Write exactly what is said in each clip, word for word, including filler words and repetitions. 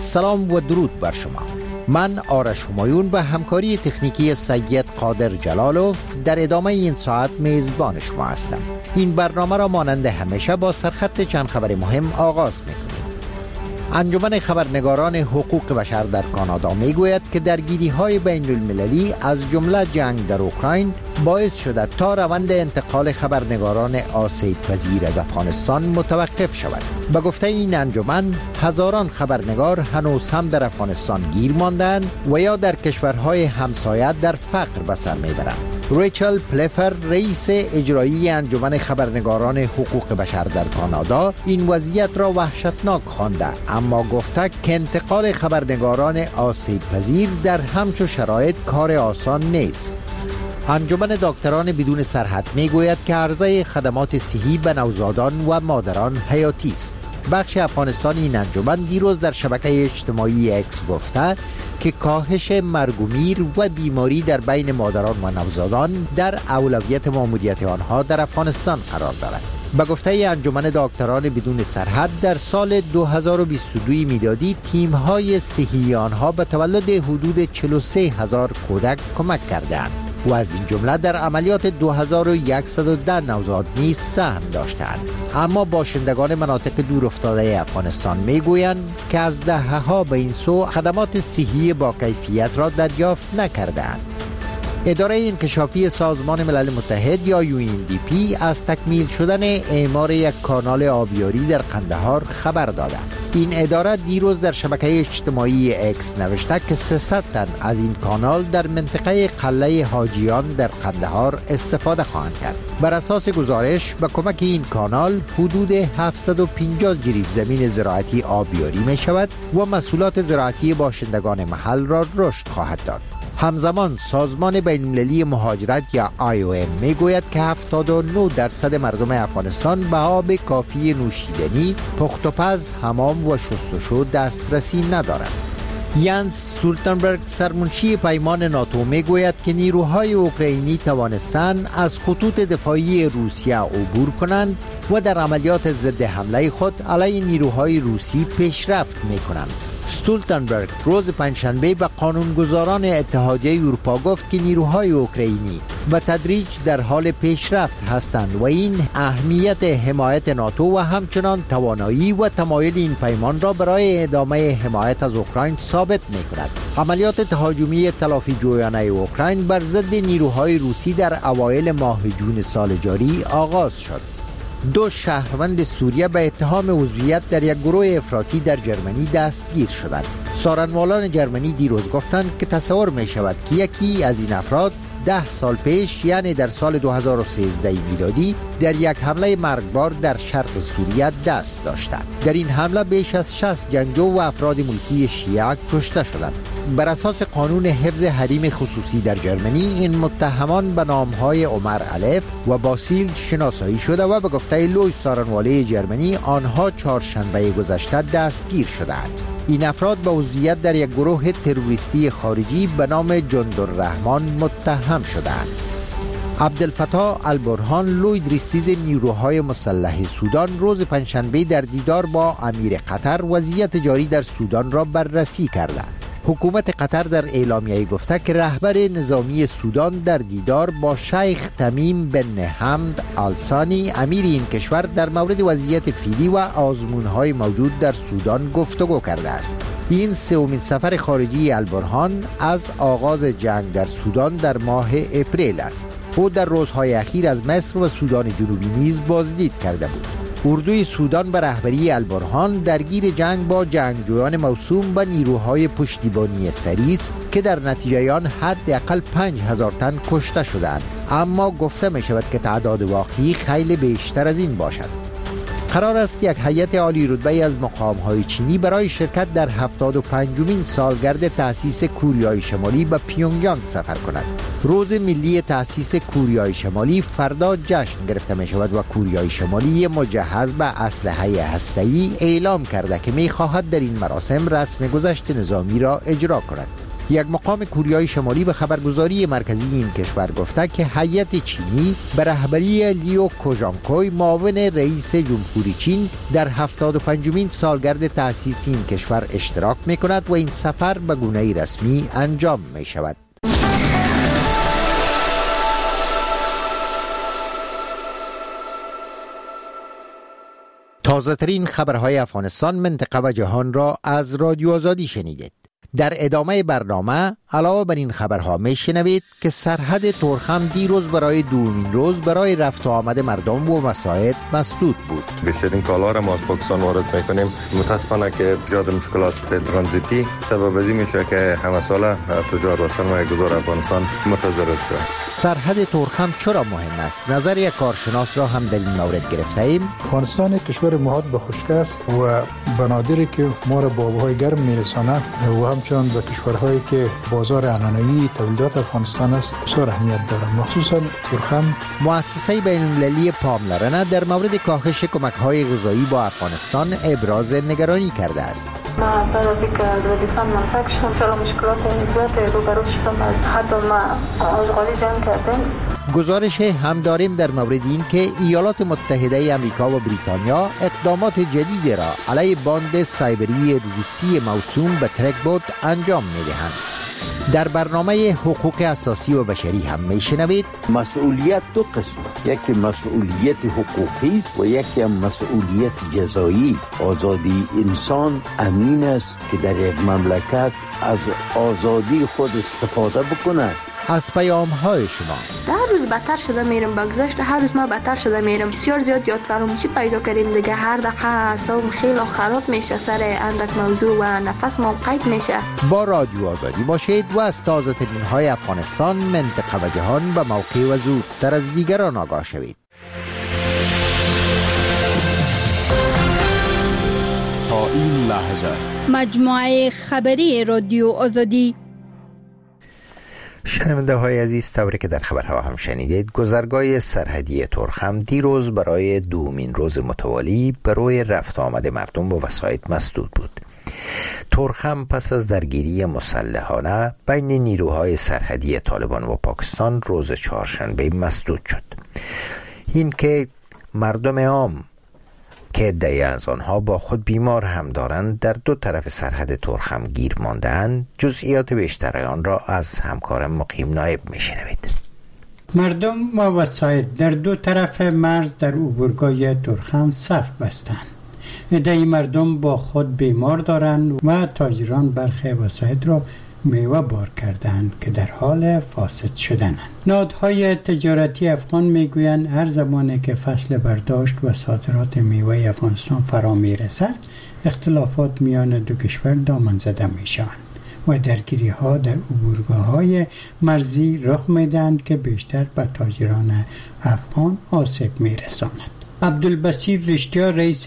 سلام و درود بر شما. من آرش همایون به همکاری تکنیکی سید قادر جلالوف در ادامه این ساعت میزبان شما هستم. این برنامه را مانند همیشه با سرخط چند خبر مهم آغاز می‌کنیم. انجمن خبرنگاران حقوق بشر در کانادا میگوید که درگیری‌های بین المللی از جمله جنگ در اوکراین باعث شده تا روند انتقال خبرنگاران آسیب پذیر از افغانستان متوقف شود. به گفته این انجمن، هزاران خبرنگار هنوز هم در افغانستان گیر ماندند و یا در کشورهای همسایه در فقر به سر میبرند. ریچل پلفر، رئیس اجرایی انجمن خبرنگاران حقوق بشر در کانادا، این وضعیت را وحشتناک خوانده، اما گفته که انتقال خبرنگاران آسیب پذیر در همچو شرایط کار آسان نیست. انجمن دکتران بدون سرحد میگوید که عرضه خدمات صحی به نوزادان و مادران حیاتی است. بخش افغانستانی این انجمن دیروز در شبکه اجتماعی اکس گفته که کاهش مرگ و میر و بیماری در بین مادران و نوزادان در اولویت ماموریت آنها در افغانستان قرار دارد. به گفته انجمن دکتران بدون سرحد، در سال دو هزار و بیست و دو میلادی تیم‌های صحی آنها به تولد حدود چهل و سه هزار کودک کمک کردند و از این جمله در عملیات دو هزار و صد و ده نوزاد نیز سهم داشتند. اما باشندگان مناطق دور افتاده افغانستان میگویند که از دهه‌ها به این سو خدمات صحی با کیفیت را دریافت نکردند. اداره انکشافی سازمان ملل متحد یا یو این دی پی از تکمیل شدن اعمار یک کانال آبیاری در قندهار خبر داده. این اداره دیروز در شبکه اجتماعی اکس نوشته که سیصد تن از این کانال در منطقه قلعه حاجیان در قندهار استفاده خواهند کرد. بر اساس گزارش، به کمک این کانال حدود هفتصد و پنجاه جریب زمین زراعتی آبیاری می شود و محصولات زراعتی باشندگان محل را رشد خواهد داد. همزمان سازمان بین‌المللی مهاجرت یا آی او ام میگوید که هفتاد و نه درصد مردم افغانستان به آب کافی نوشیدنی، پخت و پز، حمام و شستشو دسترسی ندارند. یانس سولتنبرگ، سرمنشی پیمان ناتو، میگوید که نیروهای اوکراینی توانستند از خطوط دفاعی روسیه عبور کنند و در عملیات ضد حمله خود علیه نیروهای روسی پیشرفت میکنند. استولتنبرگ روز پنجشنبه به قانونگذاران اتحادیه اروپا گفت که نیروهای اوکراینی به تدریج در حال پیشرفت هستند و این اهمیت حمایت ناتو و همچنان توانایی و تمایل این پیمان را برای ادامه حمایت از اوکراین ثابت می کند. عملیات تهاجمی تلافی جویانه اوکراین بر ضد نیروهای روسی در اوایل ماه جون سال جاری آغاز شد. دو شهروند سوریه به اتهام عضویت در یک گروه افراطی در جرمنی دستگیر شدند. سارنوالان جرمنی دیروز گفتند که تصور می شود که یکی از این افراد ده سال پیش، یعنی در سال دو هزار و سیزده میلادی، در یک حمله مرگبار در شرق سوریه دست داشتند. در این حمله بیش از شصت جنگجو و افراد ملکی شیعه کشته شدند. بر اساس قانون حفظ حریم خصوصی در جرمنی، این متهمان به نامهای عمر الف و باسیل شناسایی شده و به گفته لوی سارنواله جرمنی آنها چهارشنبه گذشته دستگیر شدند. این افراد به عضویت در یک گروه تروریستی خارجی به نام جندالرحمن متهم شدند. عبدالفتاح البرهان، لوی رییس نیروهای مسلح سودان، روز پنجشنبه در دیدار با امیر قطر وضعیت جاری در سودان را بررسی کرده. حکومت قطر در اعلامیه گفته که رهبر نظامی سودان در دیدار با شیخ تمیم بن حمد آلسانی، امیر این کشور، در مورد وضعیت فعلی و آزمون‌های موجود در سودان گفتگو کرده است. این سومین سفر خارجی البرهان از آغاز جنگ در سودان در ماه اپریل است. او در روزهای اخیر از مصر و سودان جنوبی نیز بازدید کرده بود. اردوی سودان به رهبری البرهان درگیر جنگ با جنگجویان موسوم به نیروهای پشتیبانی سری است که در نتیجه آن حداقل پنج هزار تن کشته شدند، اما گفته می شود که تعداد واقعی خیلی بیشتر از این باشد. قرار است یک هیئت عالی رتبه از مقام‌های چینی برای شرکت در هفتاد و پنجمین سالگرد تأسیس کوریای شمالی به پیونگیانگ سفر کند. روز ملی تأسیس کوریای شمالی فردا جشن گرفته می شود و کوریای شمالی مجهز به اسلحه هسته‌ای اعلام کرده که می خواهد در این مراسم رسم گذشت نظامی را اجرا کند. یک مقام کوریای شمالی به خبرگزاری مرکزی این کشور گفته که هیئت چینی به رهبری لیو کوژانکوی معاون رئیس جمهوری چین در هفتاد و پنجمین سالگرد تأسیس این کشور اشتراک می کند و این سفر به گونه‌ای رسمی انجام می شود. تازه ترین خبرهای افغانستان، منطقه و جهان را از رادیو آزادی شنیدید. در ادامه برنامه علاوه بر این خبرها میشنوید که سرحد ترخم دیروز برای دومین روز برای رفت و آمد مردم و مساعد مسدود بود. بیشترین کالا را ما از پاکستان وارد میکنیم. متاسفانه که زیاد مشکلات ترانزیتی سبب ازی میشه که همه ساله تجار و سرمایه‌گذار افغانستان متضرر شد. سرحد ترخم چرا مهم است؟ نظر یک کارشناس را هم در این مورد گرفته ایم. افغانستان کشور محاط به خشکی است و بنادری که ما را به آبهای گرم میرساند و همچنان به کشورهایی که بازار عنعنوی تولیدات افغانستان است بسیار اهمیت دارد. مخصوصا ترخم. مؤسسه بین‌المللی پاملرنه در مورد کاهش کمک‌های غذایی با افغانستان ابراز نگرانی کرده است. ما بعد از اینکه از وزیرستان منطقه شدم چرا مشکلات زیاد روبرو شدم، از حتی ما اشغالی جنگ کردیم. گزارش هم داریم در مورد این که ایالات متحده امریکا و بریتانیا اقدامات جدیدی را علیه باند سایبری روسی موسوم به ترکبوت انجام می‌دهند. در برنامه حقوق اساسی و بشری هم میشنوید مسئولیت دو قسم، یکی مسئولیت حقوقی است و یکی هم مسئولیت جزایی. آزادی انسان امین است که در یک مملکت از آزادی خود استفاده بکنه. از پیام های شما. هر روز بدتر شده میرم، بگذشت هر روز ما بدتر شده میرم. بسیار زیاد یاد فراموشی پیدا کردیم دیگه. هر دقیقه اعصابم خیلی خراب میشه سر اندک موضوع و نفس ما قید میشه. با رادیو آزادی باشید و از تازه ترین های افغانستان، منطقه و جهان به موقع و زودتر از دیگران آگاه شوید. تا این لحظه مجموعه خبری رادیو آزادی. شنونده های عزیز، طوری که در خبرها هم شنیدید، گذرگاه سرحدی ترخم دیروز برای دومین روز متوالی برای رفت آمد مردم و وسایط مسدود بود. ترخم پس از درگیری مسلحانه بین نیروهای سرحدی طالبان و پاکستان روز چهارشنبه مسدود شد. این که مردم عام که عده‌ای از آنها با خود بیمار هم دارند در دو طرف سرحد ترخم گیر مانده‌اند، جزئیات بیشتر آن را از همکارم مقیم نایب میشنوید. مردم و وسایط در دو طرف مرز در عبورگاه ترخم صف بستند. عده‌ای مردم با خود بیمار دارند و تاجران برخی وسایط را میوه بار کردند که در حال فاسد شدنند. نهادهای تجارتی افغان میگویند هر زمانی که فصل برداشت و صادرات میوه افغانستان فرا میرسد، اختلافات میان دو کشور دامن زده میشوند و درگیری ها در عبورگاه های مرزی رخ میدهند که بیشتر به تاجران افغان آسیب میرساند. عبدالبصیر رشتیا، رئیس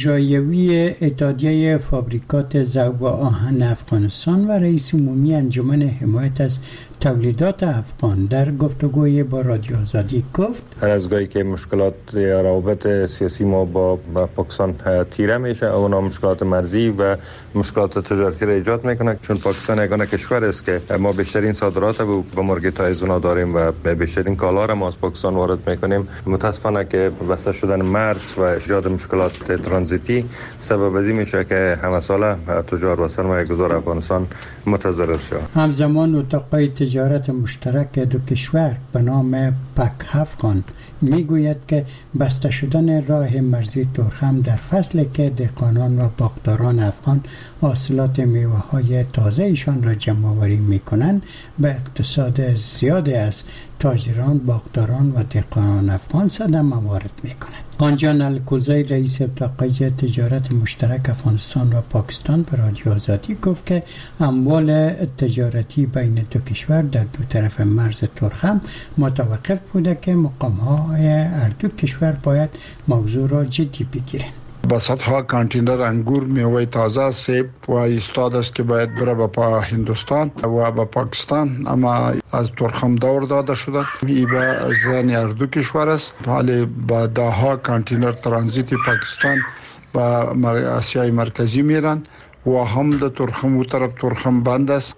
اجرایی اتحادیه فابریکات ضرب و آهن افغانستان و رئیس عمومی انجمن حمایت از تولیدات افغان، در گفتگوی با رادیو آزادی گفت هر از گاهی که مشکلات یا روابط سیاسی ما با پاکستان تیره میشه، اونا مشکلات مرزی و مشکلات تجارتی را ایجاد میکنه، چون پاکستان یگانه کشور است که ما بیشترین صادرات رو با مارکت های اونا داریم و بیشترین کالا را ما از پاکستان وارد میکنیم. متاسفانه که بسته شدن مرز و ایجاد مشکلات ترانزیتی سبب ازی میشه که همه ساله تجار و سرمایه‌گذار افغانستان متضرر شد. همزمان اتاقای تجارت مشترک دو کشور به نام پک افغان میگوید که بسته شدن راه مرزی ترخم در فصل که دهقانان و باغداران افغان حاصلات میوه های تازه ایشان را جمع آوری میکنند به اقتصاد زیاده از تاجران، باغداران و دهقانان افغان صدمه وارد میکند. قانجان الکوزی، رئیس اتاقیه تجارت مشترک افغانستان و پاکستان، به رادیو آزادی گفت که اموال تجارتی بین دو کشور در دو طرف مرز ترخم متوقف بوده که مقام‌های هر دو کشور باید موضوع را جدی بگیرند. با صدها کانتینر انگور، میوه تازه، سیب و ایستاد است که باید بره با هندوستان و با پاکستان، اما از ترخم دور داده شده. این به زن هر دو کشور است، حالی با ده ها کانتینر ترانزیت پاکستان و آسیای مرکزی میرن و هم در ترخم و طرف ترخم بند است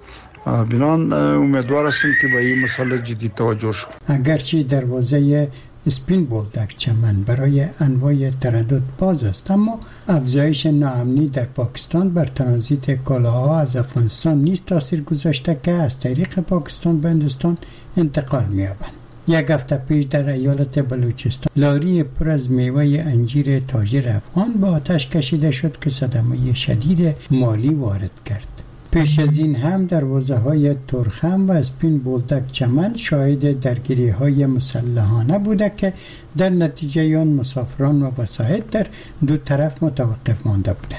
بنان امیدوار هستیم که به این مسئله جدی توجه شد. اگرچه دروازه اسپین بولدک چمن برای انواع تردد باز است، اما افزایش ناامنی در پاکستان بر ترانزیت کالاها از افغانستان نیز تاثیر گذاشته که از طریق پاکستان به هندوستان انتقال می‌یابند. یک هفته پیش در ایالت بلوچستان لاری پر از میوه انجیر تاجر افغان به آتش کشیده شد که صدمه شدید مالی وارد کرد. پیش از این هم دروازه‌های ترخم و اسپین بولدک چمن شاهد درگیری‌های مسلحانه بوده که در نتیجه آن مسافران و وسایط در دو طرف متوقف مانده بودند.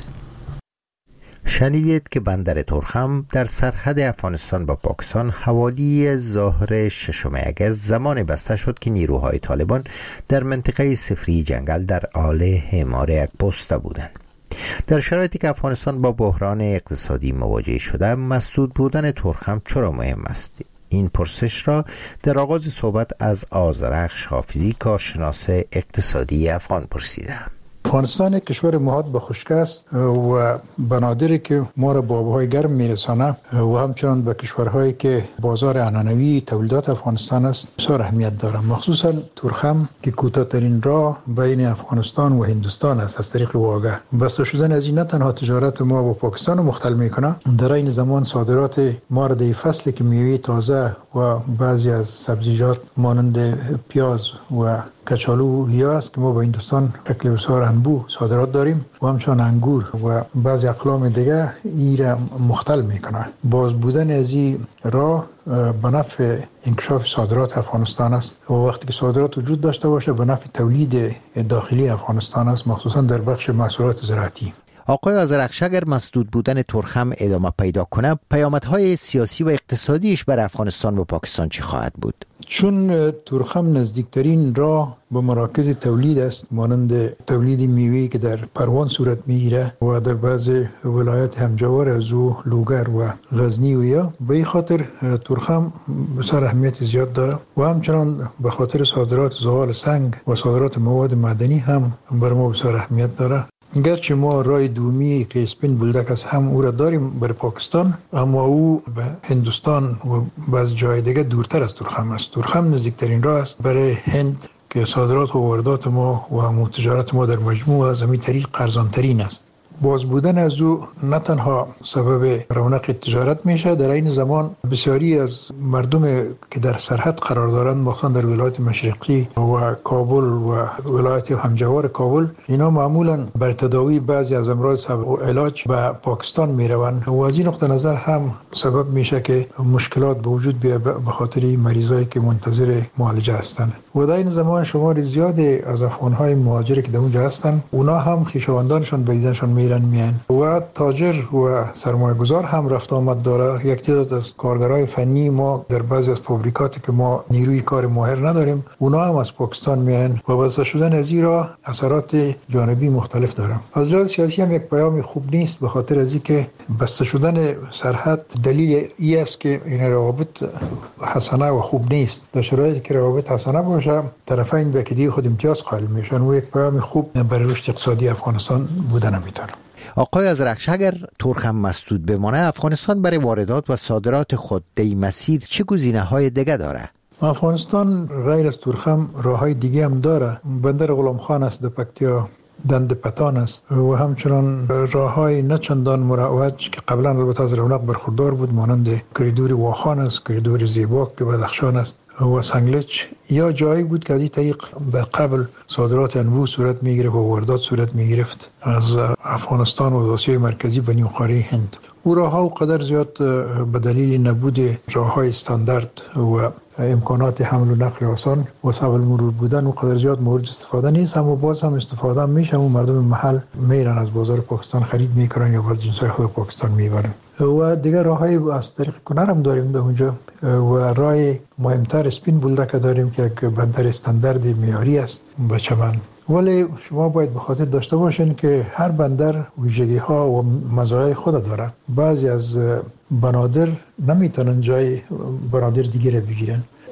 شنیدید که بندر ترخم در سرحد افغانستان با پاکستان حوالی ظهر ششم اگست زمان بسته شد که نیروهای طالبان در منطقه صفری جنگل در حال اعمار یک پست بودند. در شرایطی که افغانستان با بحران اقتصادی مواجه شده، مسدود بودن ترخم چرا مهم است؟ این پرسش را در آغاز صحبت از آذرخش حافظی کارشناس اقتصادی افغان پرسیدم. افغانستان کشور محاط به خشکی است و بنادری که ما را به آبهای گرم میرسانه و همچنان به کشورهایی که بازار عنعنوی تولیدات افغانستان است بسیار اهمیت دارد. مخصوصا ترخم که کوتاه‌ترین راه بین افغانستان و هندوستان است از طریق واگه. بسته شدن از این نه تنها تجارت ما با پاکستان مختل میکنه، در این زمان صادرات ما را در فصلی که میوه تازه و بعضی از سبزیجات مانند پیاز و کچالو یا است که ما با هندوستان شکل بسیار انبوه صادرات داریم و همچنان انگور و بعضی اقلام دیگه این را مختل میکنه. باز بودن از این راه به نفع انکشاف صادرات افغانستان است و وقتی که صادرات وجود داشته باشه به نفع تولید داخلی افغانستان است، مخصوصا در بخش محصولات زراعتی. آقای آذرخش، اگر مسدود بودن ترخم ادامه پیدا کنه، پیامدهای سیاسی و اقتصادیش بر افغانستان و پاکستان چی خواهد بود؟ چون ترخم نزدیکترین راه به مراکز تولید است، مانند تولید میوه که در پروان صورت میگیره و در بعض ولایات همجوار از او لوگر و غزنی و یا به این خاطر ترخم بسیار اهمیت زیاد داره و همچنان به خاطر صادرات زغال سنگ و صادرات مواد معدنی هم بر ما بسیار اهمیت داره. گرچه ما رای دومی که اسپین بولدک است هم او را داریم بر پاکستان، اما او به هندوستان و بعض جای دیگه دورتر از ترخم است. ترخم نزدیکترین راه است برای هند که صادرات و واردات ما و هم تجارت ما در مجموع از همین طریق ارزان‌ترین است. باز بودن از او نه تنها سبب رونق تجارت میشه، در این زمان بسیاری از مردم که در سرحد قرار دارند، مخصوصا در ولایت مشرقی و کابل و ولایت همجوار کابل، اینا معمولا بر تداوی بعضی از امراض و علاج به پاکستان میروند و از این نقطه نظر هم سبب میشه که مشکلات به وجود بیاد به خاطر مریضایی که منتظر معالجه هستند. و در این زمان شمار زیادی از افغان‌های مهاجر که در اونجا هستند، اونا هم خویشاوندانشون به دیدنشون میرن میان و تاجر و سرمایه‌گذار هم رفت آمد داره. یک تعداد از کارگرای فنی ما در بعضی از فابریکاتی که ما نیروی کار ماهر نداریم، اونا هم از پاکستان میان و بسته شدن از این راه اثرات جانبی مختلف داره. از لحاظ سیاسی هم یک پیام خوب نیست، به خاطر از اینکه بسته شدن سرحد دلیل ای است که این روابط حسنه و خوب نیست. در شرایطی که روابط حسنه باشه، طرفین به کدی خود امتیاز قائل میشن و یک پیام خوب برای رشد اقتصادی افغانستان بودن میتونه. آقای آذرخش، اگر ترخم مسدود بمانه، افغانستان برای واردات و صادرات خود در مسیر چه گزینه‌های دیگه داره؟ افغانستان غیر از ترخم راههای دیگه هم داره. بندر غلام خان است در پکتیا، دند پتان است و همچنان راههای نه چندان مروج که قبلا البته از رونق برخوردار بود، مانند کریدور واخان است، کریدور زیباک که بدخشان است و سنگلج، یا جایی بود که از این طریق در قبل صادرات انبوه صورت میگرفت و واردات صورت میگرفت از افغانستان و آسیای مرکزی به نیمقاره هند. او راه ها قدر زیاد به دلیل نبود راه های استاندارد و امکانات حمل و نقل آسان و سهل مرور بودن و قدر زیاد مورد استفاده نیست، اما باز هم استفاده میشه و مردم محل میرن از بازار پاکستان خرید میکنن یا باز جنسای خود پاکستان میبرن. و دیگر راه های از طریق کنر هم داریم در اونجا و راه مهمتر اسپین بولدک داریم که یک بندر استاندارد معیاری است به چمن. ولی شما باید به خاطر داشته باشین که هر بندر ویژگی ها و مزایای خود داره. بعضی از بنادر نمیتونن جای بنادر دیگه را بگیرن.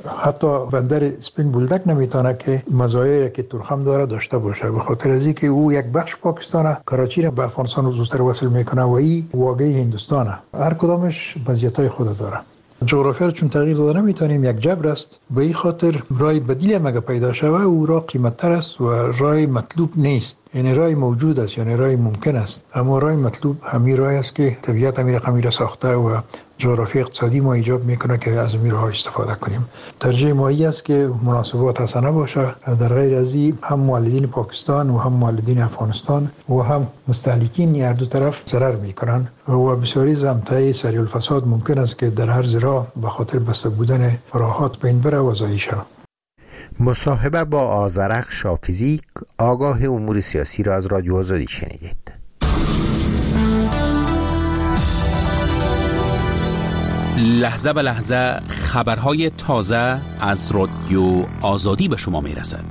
حتی بندر اسپین بولدک نمیتونه که مزایایی که تورخم داره داشته باشه، به خاطر از اینکه او یک بخش پاکستانه، کراچی را به افغانستان زودتر وصل میکنه و این واقعی هندوستانه. هر کدامش مزیتای خود داره. جغرافیا چون تغییر داده نمیتونیم، یک جبر است. به این خاطر راه بدیل مگه پیدا شوه او راه قیمت‌تر است و راه مطلوب نیست. یعنی راه موجود است، یعنی راه ممکن است، اما راه مطلوب همین راه است که طبیعت همین رقمی را ساخته و جغرافی اقتصادی ما ایجاب میکنه که از این راه استفاده کنیم. ترجیح ما است که مناسبات حسنه باشه. در غیر از این هم مولدین پاکستان و هم مولدین افغانستان و هم مستهلکین هر دو طرف ضرر میکنن و بسیاری زمتای سریع الفساد ممکن است که در هر زرا به خاطر بسته بودن راهات بین بره و ضایع شود. مصاحبه با آذرخ شافیزی، آگاه امور سیاسی را از رادیو آزادی شنیدید. لحظه به لحظه خبرهای تازه از رادیو آزادی به شما میرسد.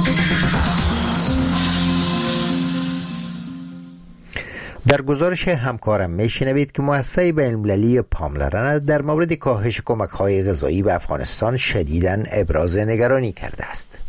در گزارش همکارم میشنوید که مؤسسه بین‌المللی پاملرنه در مورد کاهش کمک‌های غذایی به افغانستان شدیداً ابراز نگرانی کرده است.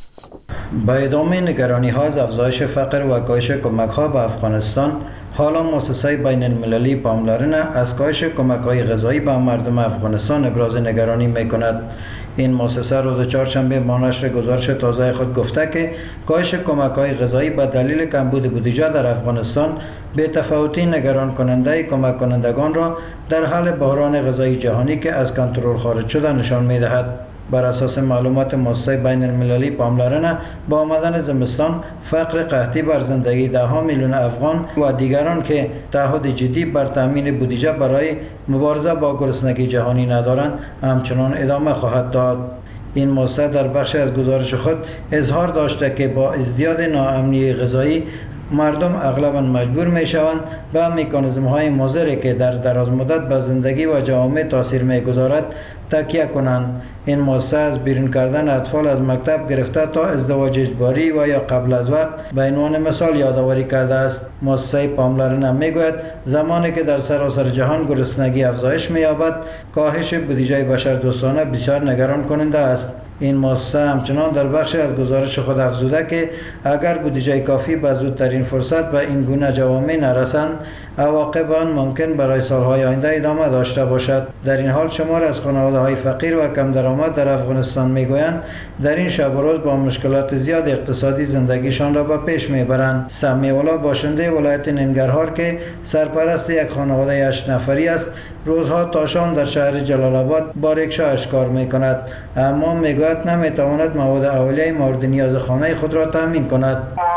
با ادامه نگرانی‌ها از افزایش فقر و کاهش کمک‌ها به افغانستان، حالا مؤسسه بین‌المللی پاملرنه از کاهش کمک‌های غذایی به مردم افغانستان ابراز نگرانی می‌کند. این مؤسسه روز چهارشنبه با نشر گزارش تازه خود گفته که کاهش کمک‌های غذایی به دلیل کمبود بودجه در افغانستان به تفاوتی نگران کننده کمک کنندگان را در حال بحران غذایی جهانی که از کنترل خارج شده نشان می‌دهد. بر اساس معلومات مؤسسه بین‌المللی پاملرنه، با آمدن زمستان فقر قحطی بر زندگی ده ها میلیون افغان و دیگران که تعهد جدی بر تامین بودجه برای مبارزه با گرسنگی جهانی ندارند همچنان ادامه خواهد داد. این مؤسسه در بخش از گزارش خود اظهار داشته که با ازدیاد ناامنی غذایی مردم اغلباً مجبور میشوند به مکانیزم‌های مضری که در دراز مدت به زندگی و جوامع تاثیر میگذارد تکیه کنند. این مؤسسه از بیرون کردن اطفال از مکتب گرفته تا ازدواج اجباری و یا قبل از وقت به عنوان مثال یادآوری کرده است. مؤسسه پاملرنه میگوید زمانی که در سراسر جهان گرسنگی افزایش می‌یابد، کاهش بودجه بشردوستانه بسیار نگران کننده است. این مؤسسه همچنان در بخش از گزارش خود افزوده که اگر بودجه کافی به زودترین فرصت به این گونه جوامع نرسند، عواقب آن ممکن برای سالهای آینده ادامه داشته باشد. در این حال شمار از خانواده‌های فقیر و کم درآمد در افغانستان میگویند در این شب و روز با مشکلات زیاد اقتصادی زندگیشان را به پیش میبرند. سمیع الله باشنده ولایت ننگرهار که سرپرست یک خانواده هشت نفری است، روزها تا شام در شهر جلال آباد با ریکشا اشکار میکند، اما میگوید نمیتواند مواد اولیه مورد نیاز خانه خود را تامین کند.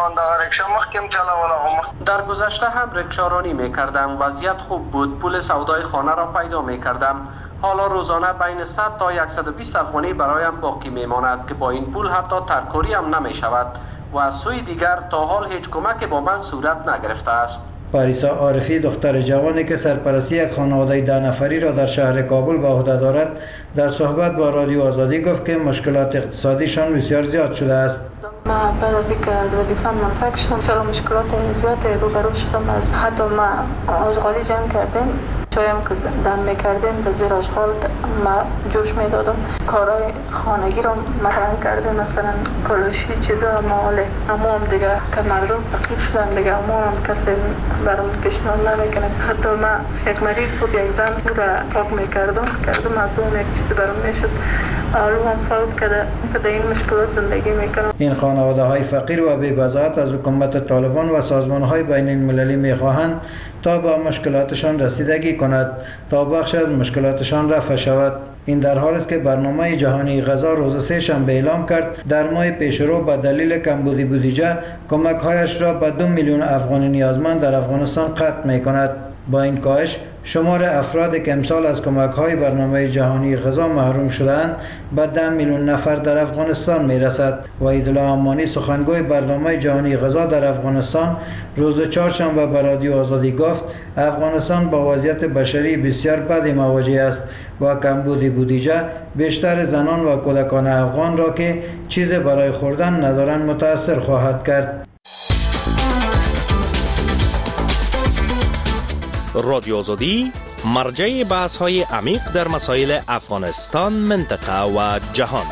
در گذشته هم ریکشارانی میکردم، وضعیت خوب بود، پول سودای خانه را پیدا میکردم. حالا روزانه بین صد تا صد و بیست افغانی برایم باقی میماند که با این پول حتی ترکاری هم نمیشود و از سوی دیگر تا حال هیچ کمک با من صورت نگرفته است. پاریسا عارفی، دختر جوانی که سرپرستی یک خانواده ده نفری را در شهر کابل به عهده دارد، در صحبت با رادیو آزادی گفت که مشکلات اقتصادیشان بسیار زیاد شده است. ما بعد از اینکه وظیفه‌ام منفک شدم، چرا مشکلات زیاد روبرو شدم. از حتی ما آشغالی جمع کردیم، چایم که دم میکردیم به زیر آشغال ما جوش میدادم. کارهای خانگی را مطرح کردیم، مثلا کلوشی چیزا ماله. اما هم دیگه که مردم فقیر شدن دیگه، اما هم کسی برام پیشنهاد نمیکنه. حتی ما یک مریض بود، یک زن بود را پاک میکردم کردم از اون یک چیزی برام میشد. آلو هم فوت کرده که این مشکلات زندگی میکنم. این خانواده های فقیر و بی‌بضاعت از حکومت طالبان و سازمان های بین المللی میخواهند تا با مشکلاتشان رسیدگی کند تا بخش از مشکلاتشان رفع شود. این در حالی است که برنامه جهانی غذا روز سه شنبه اعلام کرد در ماه پیشرو به دلیل کمبود بودجه کمک‌هایش را به دو میلیون افغان نیازمند در افغانستان قطع می‌کند. با این کاهش شمار افرادی که امسال از کمک‌های برنامه جهانی غذا محروم شده‌اند به ده میلیون نفر در افغانستان می‌رسد. وحیدالله امانی، سخنگوی برنامه جهانی غذا در افغانستان، روز چهارشنبه به رادیو آزادی گفت افغانستان با وضعیت بشری بسیار بدی مواجه است و کمبود بودجه بیشتر زنان و کودکان افغان را که چیزی برای خوردن ندارند متاثر خواهد کرد. رادیو آزادی مرجع بحث های عمیق در مسائل افغانستان، منطقه و جهان.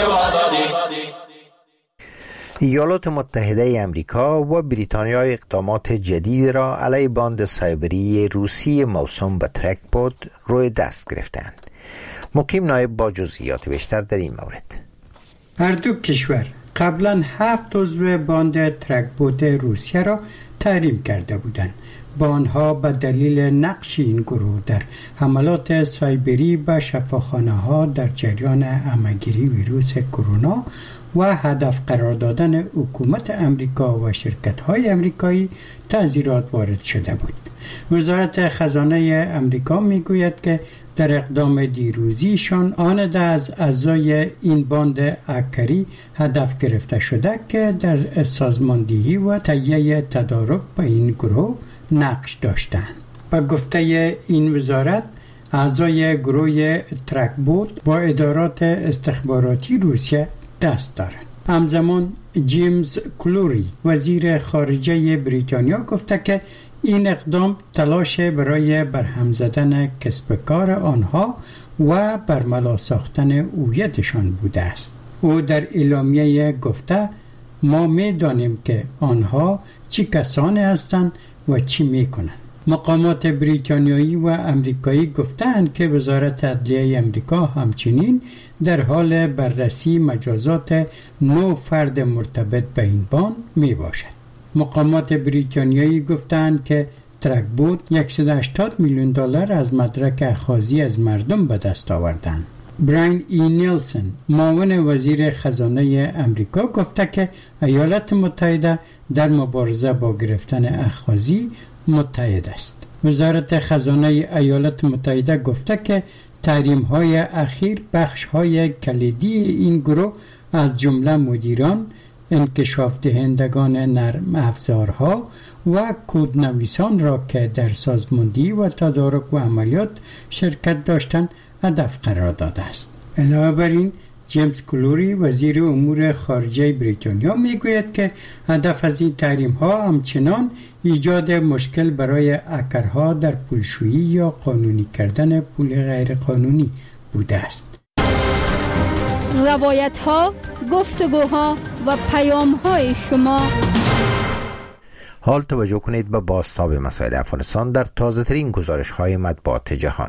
ایالات متحده امریکا و بریتانیا اقدامات جدید را علیه باند سایبری روسی موسوم به ترک بود روی دست گرفتند. مقیم نایب با جزئیات بیشتر در این مورد. هر دو کشور قبلا هفت عضو باند ترک بوت روسیه را تحریم کرده بودند. با آنها به دلیل نقش این گروه در حملات سایبری به شفاخانه ها در جریان همه‌گیری ویروس کرونا و هدف قرار دادن حکومت امریکا و شرکت های امریکایی تعزیرات وارد شده بود. وزارت خزانه امریکا میگوید که در اقدام دیروزیشان آن از اعضای این باند هکری هدف گرفته شده که در سازماندهی و تهیه تدارک به این گروه نقش داشتند. با گفته این وزارت، اعضای گروه ترک بوت با ادارات استخباراتی روسیه دست دارند. همزمان جیمز کلوری وزیر خارجه بریتانیا گفته که این اقدام تلاش برای برهم زدن کسب کار آنها و برملا ساختن هویتشان بوده است. او در اعلامیه گفته ما می دانیم که آنها چی کسانی هستند و چی می کنند. مقامات بریتانیایی و امریکایی گفتند که وزارت عدلیه امریکا همچنین در حال بررسی مجازات نو فرد مرتبط به این باند می باشد. مقامات بریتانیایی گفتند که ترک بوت صد و هشتاد میلیون دلار از مدرک اخاذی از مردم به دست آوردند. براین ای نیلسن معاون وزیر خزانه امریکا گفته که ایالات متحده در مبارزه با گرفتن اخاذی متحد است. وزارت خزانه ایالات متحده گفته که تحریم های اخیر بخش های کلیدی این گروه از جمله مدیران، انکشاف دهندگان نرم افزارها و کودنویسان را که در سازماندهی و تدارک و عملیات شرکت داشتند هدف قرار داده است. علاوه بر این، جیمز کلوری وزیر امور خارجه بریتانیا میگوید که هدف از این تحریم ها همچنان ایجاد مشکل برای هکرها در پولشویی یا قانونی کردن پول غیر قانونی بوده است. روایت ها، گفتگوها و پیام های شما. حال توجه کنید به بازتاب مسائل افغانستان در تازه ترین گزارش های مطبوعات جهان.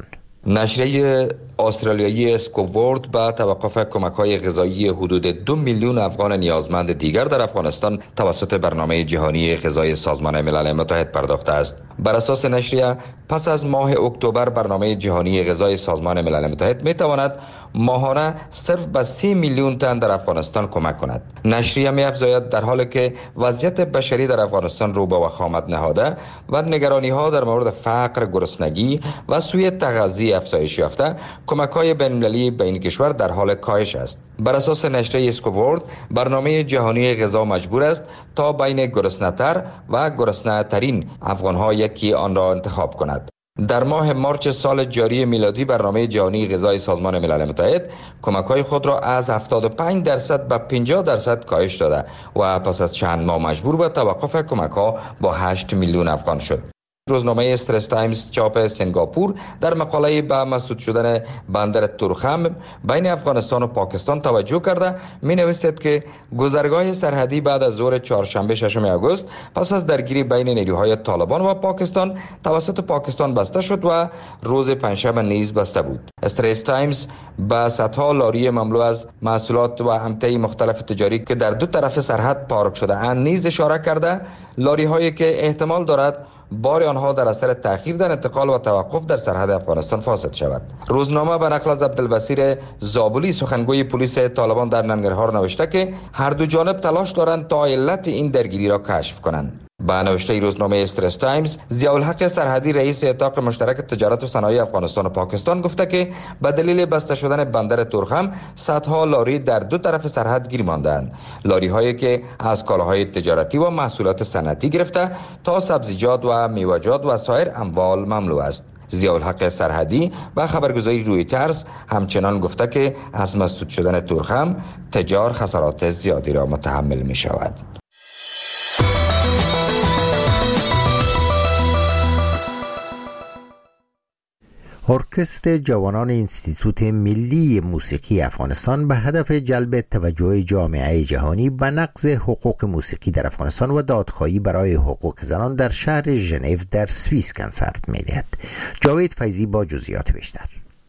نشریه استرالیایی اسکوورد با توقف کمک‌های غذایی حدود دو میلیون افغان نیازمند دیگر در افغانستان توسط برنامه جهانی غذایی سازمان ملل متحد پرداخته است. بر اساس نشریه، پس از ماه اکتبر برنامه جهانی غذایی سازمان ملل متحد می‌تواند ماهانه صرف به سی میلیون تن در افغانستان کمک کند. نشریه می‌افزاید در حالی که وضعیت بشری در افغانستان رو به وخامت نهاده و نگرانی‌ها در مورد فقر، گرسنگی و سوء تغذیه افزایش یافته، کمک‌های بین‌المللی به این کشور در حال کاهش است. بر اساس نشریه اسکوورد، برنامه جهانی غذا مجبور است تا بین گرسنه‌تر و گرسنه‌ترین افغان‌ها یکی آن را انتخاب کند. در ماه مارچ سال جاری میلادی برنامه جهانی غذایی سازمان ملل متحد کمک‌های خود را از هفتاد و پنج درصد به پنجاه درصد کاهش داده و پس از چند ماه مجبور به توقف کمک‌ها با هشت میلیون افغان شد. روزنامه استرس تایمز چاپ سنگاپور در مقاله به مسدود شدن بندر تورخم بین افغانستان و پاکستان توجه کرده می نویسد که گذرگاه سرحدی بعد از ظهر چهارشنبه ششم آگوست پس از درگیری بین نیروهای طالبان و پاکستان توسط پاکستان بسته شد و روز پنجشنبه نیز بسته بود. استرس تایمز با صدها لاری مملو از محصولات و امتعه مختلف تجاری که در دو طرف سرحد پارک شده اند نیز اشاره کرده، لاری هایی که احتمال دارد بار آنها در اثر تأخیر در انتقال و توقف در سرحد افغانستان فاسد شود. روزنامه به نقل از عبدالبصیر زابلی سخنگوی پلیس طالبان در ننگرهار نوشته که هر دو جانب تلاش دارند تا علت این درگیری را کشف کنند. با نوشته روزنامه استرس تایمز، ضیاءالحق سرحدی رئیس اتاق مشترک تجارت و صنایع افغانستان و پاکستان گفته که به دلیل بسته شدن بندر تورخم صدها لاری در دو طرف سرحد گیر ماندند. لاری هایی که از کالاهای تجارتی و محصولات صنعتی گرفته تا سبزیجات و میوه‌جات و سایر اموال مملو است. ضیاءالحق سرحدی و خبرگزاری رویترز همچنان گفته که از مسدود شدن تورخم تجار خسارات زیادی را متحمل می شود. ارکستر جوانان انستیتوت ملی موسیقی افغانستان به هدف جلب توجه جامعه جهانی به نقض حقوق موسیقی در افغانستان و دادخواهی برای حقوق زنان در شهر ژنو در سوئیس کنسرت می‌دهد. جاوید فیضی با جزئیات بیشتر.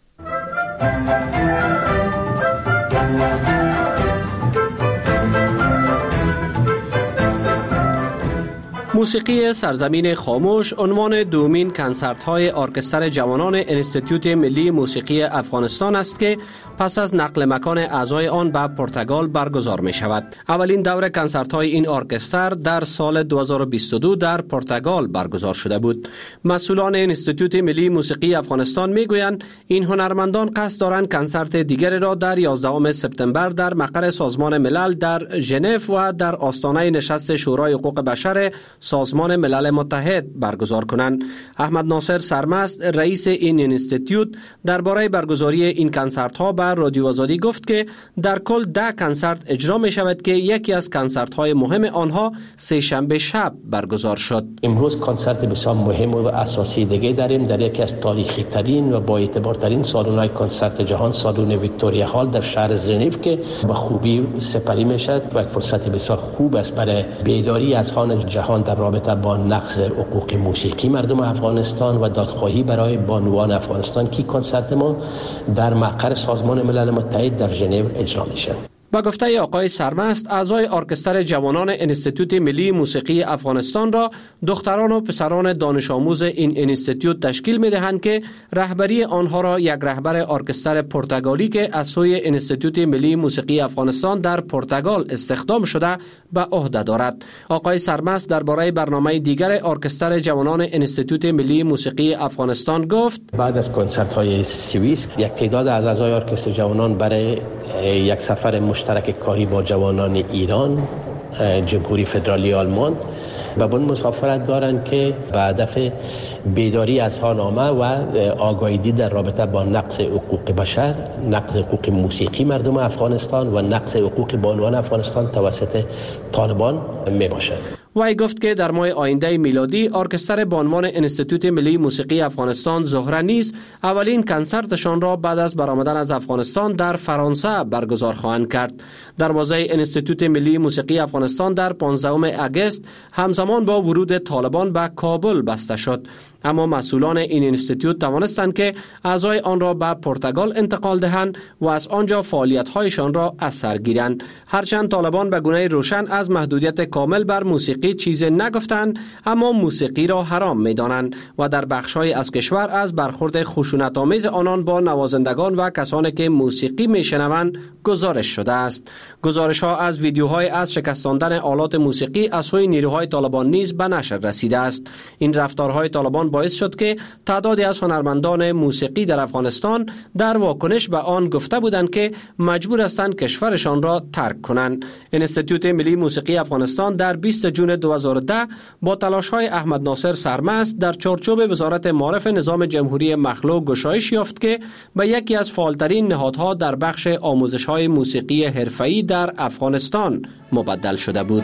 موسیقی سرزمین خاموش عنوان دومین کنسرت های ارکستر جوانان انستیتوت ملی موسیقی افغانستان است که پس از نقل مکان اعضای آن به پرتغال برگزار می شود. اولین دور کنسرت های این ارکستر در سال دو هزار و بیست و دو در پرتغال برگزار شده بود. مسئولان انستیتوت ملی موسیقی افغانستان می گویند این هنرمندان قصد دارند کنسرت دیگری را در یازدهم سپتامبر در مقر سازمان ملل در ژنو و در آستانه نشست شورای حقوق بشر سازمان ملل متحد برگزار کنند. احمد ناصر سرمست رئیس این اینستیتوت درباره برگزاری این کنسرت ها به رادیو آزادی گفت که در کل ده کنسرت اجرا می شود که یکی از کنسرت های مهم آنها سه شنبه شب برگزار شد. امروز کنسرت بسیار مهم و اساسی دیگه داریم در یکی از تاریخی ترین و با اعتبار ترین سالن های کنسرت جهان، سالن ویکتوریا هال در شهر ژنو که به خوبی سپری می شود و فرصت بسیار خوب است برای بیداری اذهان جهان در رابطه با نقض حقوق موسیقی مردم افغانستان و دادخواهی برای بانوان افغانستان که کنسرت ما در مقر سازمان ملل متحد در ژنو اجرا میشه. با گفته آقای سرمست، اعضای ارکستر جوانان انستیتوت ملی موسیقی افغانستان را دختران و پسران دانش آموز این انستیتوت تشکیل می دهند که رهبری آنها را یک رهبر ارکستر پرتغالی که از سوی انستیتوت ملی موسیقی افغانستان در پرتغال استخدام شده به عهده دارد. آقای سرمست درباره برنامه دیگر ارکستر جوانان انستیتوت ملی موسیقی افغانستان گفت: بعد از کنسرت های سوئیس یک تعداد از اعضای ارکستر جوانان برای یک سفر مشترک کاری با جوانان ایران، جمهوری فدرالی آلمان و بون مسافرت دارند که به هدف بیداری اذهان عامه و آگاهی در رابطه با نقض حقوق بشر، نقض حقوق موسیقی مردم افغانستان و نقض حقوق بانوان افغانستان توسط طالبان می باشد. وی گفت که در ماه آینده میلادی ارکستر بانوان انستیتوت ملی موسیقی افغانستان زهره نیز اولین کنسرتشان را بعد از برآمدن از افغانستان در فرانسه برگزار خواهند کرد. دروازه انستیتوت ملی موسیقی افغانستان در پانزدهم آگوست همزمان با ورود طالبان به کابل بسته شد، اما مسئولان این اینستیتوت توانستند که اعضای آن را به پرتغال انتقال دهند و از آنجا فعالیت‌هایشان را از سر گیرند. هرچند طالبان به گونه روشن از محدودیت کامل بر موسیقی چیزی نگفتند، اما موسیقی را حرام می‌دانند و در بخش‌های از کشور از برخورد خشونت‌آمیز آنان با نوازندگان و کسانی که موسیقی می‌شنوند گزارش شده است. گزارش‌ها از ویدیوهای از شکستاندن آلات موسیقی از سوی نیروهای طالبان نیز به نشر رسیده است. این رفتارهای طالبان باعث شد که تعدادی از هنرمندان موسیقی در افغانستان در واکنش به آن گفته بودند که مجبور هستند کشورشان را ترک کنند. انستیتوت ملی موسیقی افغانستان در بیست جون دو هزار و ده با تلاش‌های احمد ناصر سرمست در چارچوب وزارت معارف نظام جمهوری مخلوع گشایش یافت که به یکی از فعالترین نهادها در بخش آموزش‌های موسیقی حرفه‌ای در افغانستان مبدل شده بود.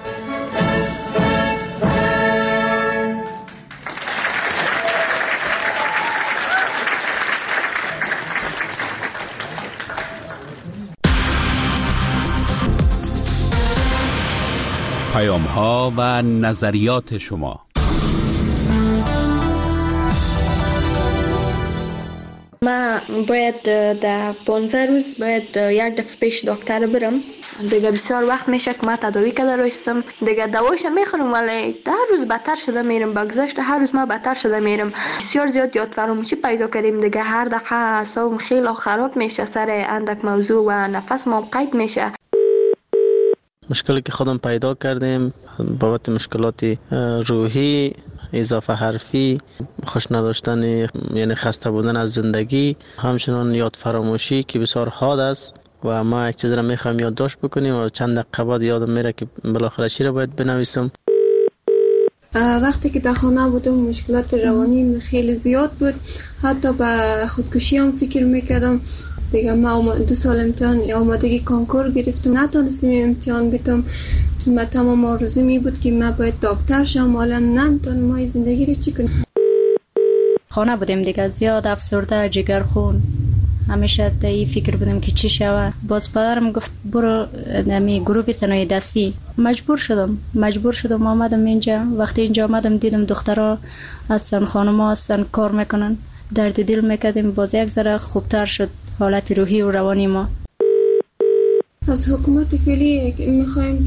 پیام ها و نظریات شما. ما باید در پانزده روز باید یک دفعه پیش دکتر برم. دیگه بسیار وقت میشه که ما تداوی کرده رایستم، دیگه دوایش میخورم ولی در روز بدتر شده میرم. بگذشت هر روز ما بدتر شده میرم. بسیار زیاد یاد فراموشی پیدا کردیم دیگه. هر دقیقه اعصابم خیلی خراب میشه سر اندک موضوع و نفس ما قید میشه. مشکلی که خودم پیدا کردیم بابت مشکلات روحی، اضافه حرفی، خوش نداشتن یعنی خسته بودن از زندگی، همچنان یاد فراموشی که بسیار حاد است و ما یک چیز را میخوایم یادداشت بکنیم و چند دقیقه بعد یادم میره که بالاخره چی را باید بنویسم. وقتی که در خانه بودم مشکلات روانی خیلی زیاد بود، حتی به خودکشی هم فکر میکردم. دیگه ما دو سال امتحان آمادگی کنکور گرفتم، نتونستم امتحان بدم چون من تمام آرزو می بود که من باید دکتر شم، حالا نمیتونم ما زندگی رو چی کنم. خانه بودیم دیگه، زیاد افسرده، جگرخون، همیشه تا این فکر بودیم که چی شود. باز پدرم گفت برو نمی گروه صنایع دستی. مجبور شدم مجبور شدم آمدم اینجا. وقتی اینجا آمدم دیدم دخترها هستن، خانم‌ها هستن، کار میکنن، درد دل میکردیم. باز یک ذره خوبتر شد حالت روحی و روانی ما. از حکومت فعلی میخوایم